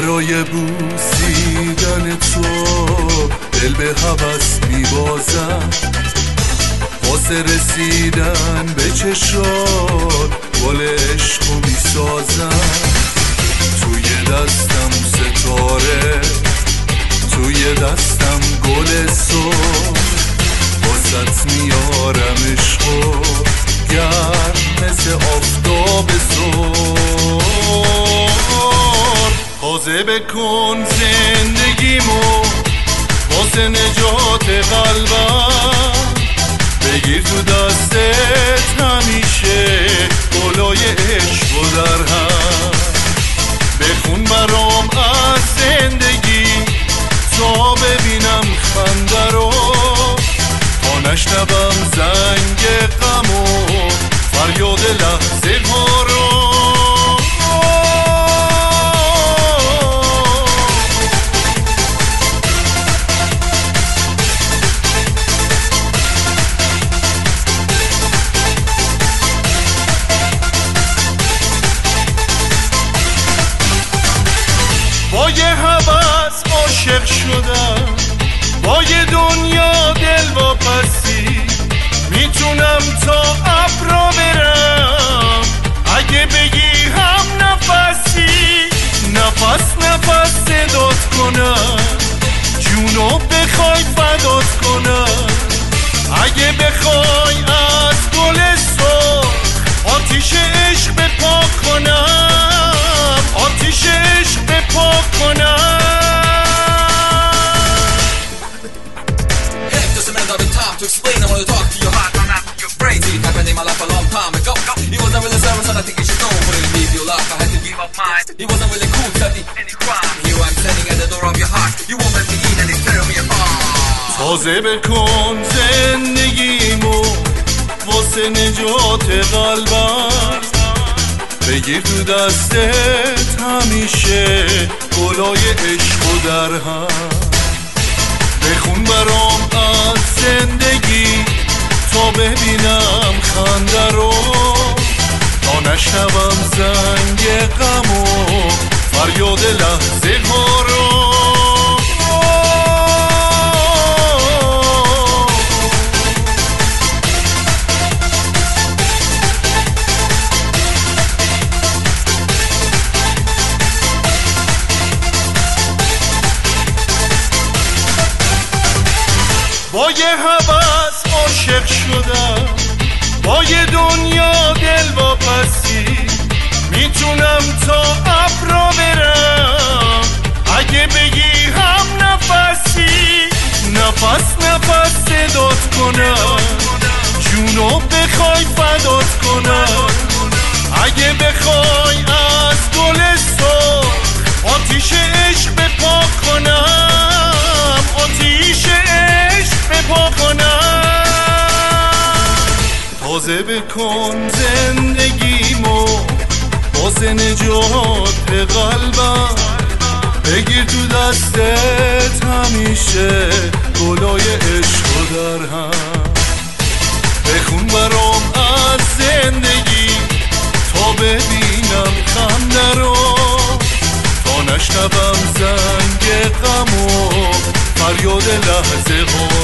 برای بوسیدن تو دل به هوس میبازم، واسه رسیدن به چشات گل عشقو میسازم. توی دستم ستاره، توی دستم گل سرخ، واسط میارم عشقو گرم مثل آفتاب ظهر. تازه بکن زندگیمو واسه نجات قلبم، بگیر تو دستت همیشه گلای عشقو در هم. بخون برام از زندگی تا ببینم خنده رو، تا نشنوم زنگ غم و فریاد لحظه ها رو. با یه هوس عاشق شدم، با یه دنیا دل واپسی، میتونم تا ابرا برم اگه بگی هم نفسی. نفس نفس صدات کنم، جونو بخوای فدات کنم. اگه بخوای از گل سرخ آتیش عشق بپا کنم، آتیش عشق بپا کنم. To explain, I wanna talk to your heart, I'm not your brain. See, it happened in my life a long time ago. He wasn't really serious, and I think you should know. Wouldn't leave your life, I had to give up mine. He wasn't really cool, study any crime. Here I'm standing at the door of your heart. You won't let me in and it's tearing me apart. تازه بکن زندگیمو واسه نجات قلبم، بگیر تو دستت همیشه گلای عشقو در هم. بخون برام از زندگی تا ببینم خنده رو، تا نشنوم زنگ غم و فریاد لحظه ها رو. با یه هوس عاشق شدم، با یه دنیا دل واپسی، میتونم تا ابرا برم اگه بگی هم نفسی. نفس نفس صدات کنم، جونو بخوای فدات کنم. اگه بخوای از گل سرخ آتیش عشق بپا کنم، آتیش عشق بپا کنم. تازه بکن زندگیمو واسه نجات قلبم، بگیر تو دستت همیشه گلای عشقو در هم. بخون برام از زندگی تا ببینم خنده رو، تا نشنوم زنگ غم و فریاد لحظه ها.